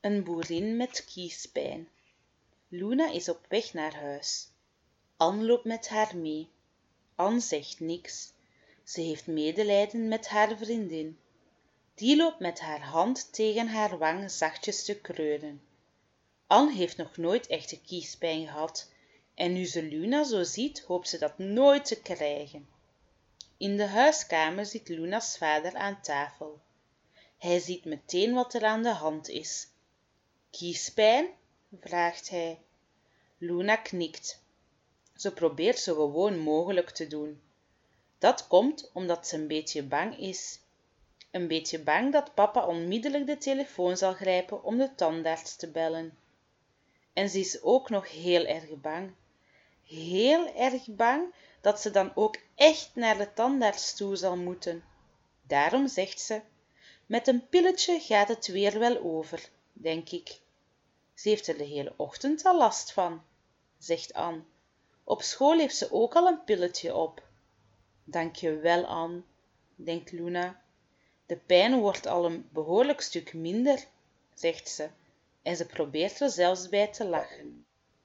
Een boerin met kiespijn. Luna is op weg naar huis. Ann loopt met haar mee. Ann zegt niks. Ze heeft medelijden met haar vriendin. Die loopt met haar hand tegen haar wang zachtjes te kreunen. Ann heeft nog nooit echte kiespijn gehad en nu ze Luna zo ziet, hoopt ze dat nooit te krijgen. In de huiskamer zit Luna's vader aan tafel. Hij ziet meteen wat er aan de hand is. Kiespijn? Vraagt hij. Luna knikt. Ze probeert zo gewoon mogelijk te doen. Dat komt omdat ze een beetje bang is. Een beetje bang dat papa onmiddellijk de telefoon zal grijpen om de tandarts te bellen. En ze is ook nog heel erg bang. Heel erg bang dat ze dan ook echt naar de tandarts toe zal moeten. Daarom zegt ze, met een pilletje gaat het weer wel over, denk ik. Ze heeft er de hele ochtend al last van, zegt Ann. Op school heeft ze ook al een pilletje op. Dank je wel, Ann, denkt Luna. De pijn wordt al een behoorlijk stuk minder, zegt ze, en ze probeert er zelfs bij te lachen.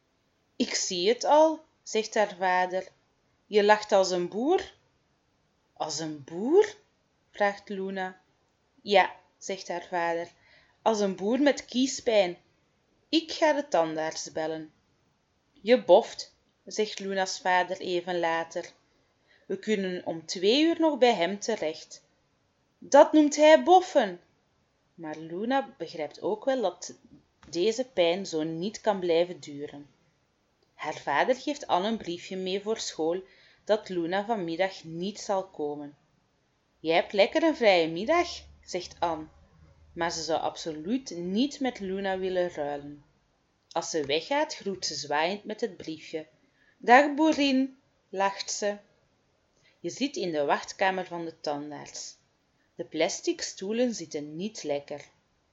Ik zie het al, zegt haar vader. Je lacht als een boer. Als een boer? Vraagt Luna. Ja, zegt haar vader, als een boer met kiespijn. Ik ga de tandarts bellen. Je boft, zegt Luna's vader even later. We kunnen om 2 uur nog bij hem terecht. Dat noemt hij boffen. Maar Luna begrijpt ook wel dat deze pijn zo niet kan blijven duren. Haar vader geeft Ann een briefje mee voor school dat Luna vanmiddag niet zal komen. Jij hebt lekker een vrije middag, zegt Ann, maar ze zou absoluut niet met Luna willen ruilen. Als ze weggaat, groet ze zwaaiend met het briefje. Dag boerin, lacht ze. Je zit in de wachtkamer van de tandarts. De plastic stoelen zitten niet lekker.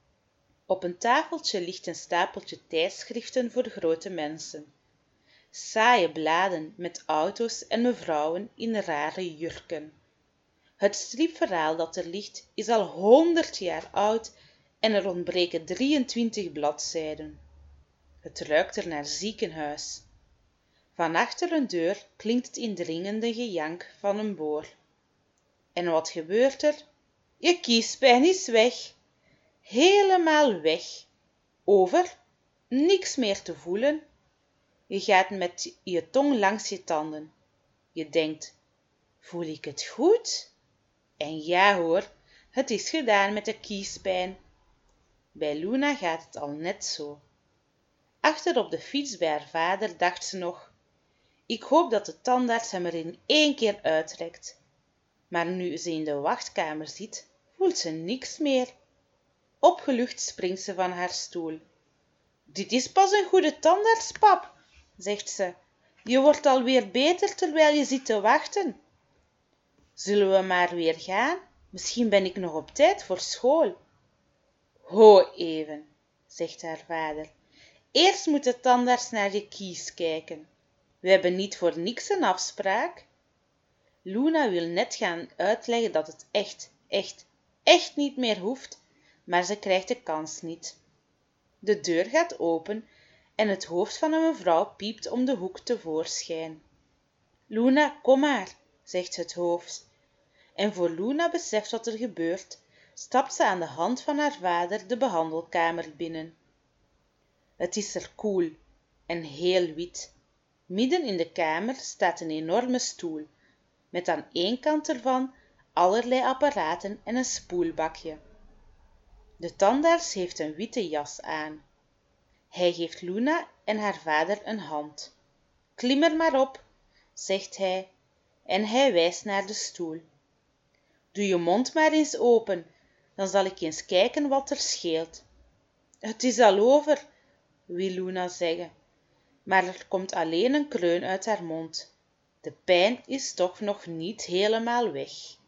Op een tafeltje ligt een stapeltje tijdschriften voor grote mensen. Saaie bladen met auto's en mevrouwen in rare jurken. Het stripverhaal dat er ligt is al 100 jaar oud en er ontbreken 23 bladzijden. Het ruikt er naar ziekenhuis. Van achter een deur klinkt het indringende gejank van een boor. En wat gebeurt er? Je kiespijn is weg. Helemaal weg. Over, niks meer te voelen. Je gaat met je tong langs je tanden. Je denkt, voel ik het goed? En ja hoor, het is gedaan met de kiespijn. Bij Luna gaat het al net zo. Achter op de fiets bij haar vader dacht ze nog, ik hoop dat de tandarts hem er in 1 keer uittrekt. Maar nu ze in de wachtkamer zit, voelt ze niks meer. Opgelucht springt ze van haar stoel. Dit is pas een goede tandarts, pap, zegt ze. Je wordt alweer beter terwijl je zit te wachten. Zullen we maar weer gaan? Misschien ben ik nog op tijd voor school. Ho even, zegt haar vader. Eerst moet de tandarts naar je kies kijken. We hebben niet voor niks een afspraak. Luna wil net gaan uitleggen dat het echt niet meer hoeft, maar ze krijgt de kans niet. De deur gaat open en het hoofd van een mevrouw piept om de hoek tevoorschijn. Luna, kom maar, zegt het hoofd. En voor Luna beseft wat er gebeurt, stapt ze aan de hand van haar vader de behandelkamer binnen. Het is er koel en heel wit. Midden in de kamer staat een enorme stoel, met aan één kant ervan allerlei apparaten en een spoelbakje. De tandarts heeft een witte jas aan. Hij geeft Luna en haar vader een hand. Klim er maar op, zegt hij, en hij wijst naar de stoel. Doe je mond maar eens open, dan zal ik eens kijken wat er scheelt. Het is al over, wil Luna zeggen, maar er komt alleen een kreun uit haar mond. De pijn is toch nog niet helemaal weg.